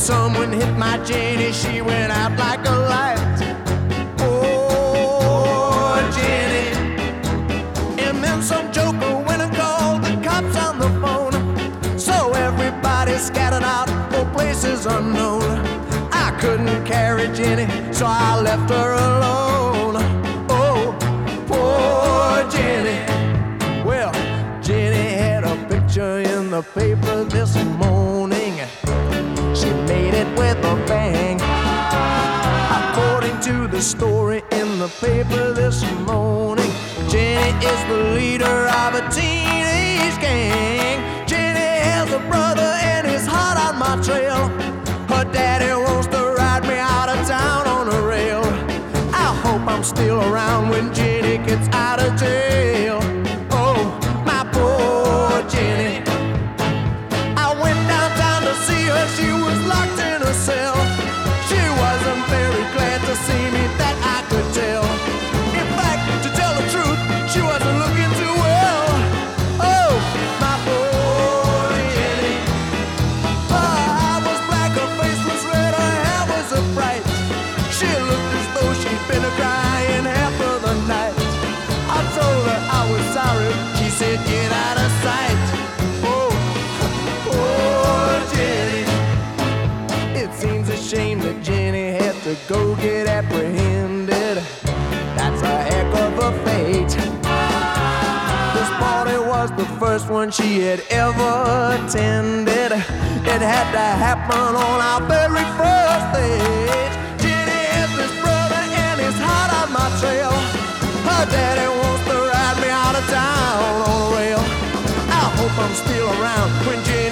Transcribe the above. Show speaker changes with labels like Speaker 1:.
Speaker 1: someone hit my Jenny, she went out like a light. Oh, Jenny. And then some joker went and called the cops on the phone. So everybody scattered out for places unknown. I couldn't carry Jenny, so I left her alone. Oh, poor Jenny. Well, Jenny had a picture in the paper this morning. She made it with a bang. According to the story in the paper this morning, Jenny is the leader of a teenage gang. Jenny has a brother and he's hot on my trail. Her daddy wants to ride me out of town on a rail. I hope I'm still around when Jenny gets out of jail. Oh, my poor Jenny. I went downtown to see her, she was locked in a cell. She wasn't very glad to see me, that I could tell. In fact, to tell the truth, she wasn't looking too well. Oh, my poor Jenny. Her eye was black, her face was red, her hair was a fright. She looked as though she'd been crying half of the night. I told her I was sorry, she said get out of sight. Oh, poor Jenny. It seems a shame that Jenny had to go get apprehended. That's a heck of a fate. This party was the first one she had ever attended. It had to happen on our very first date. Jenny has this brother and he's hot on my trail. Her daddy wants to ride me out of town on a rail. I hope I'm still around when Jenny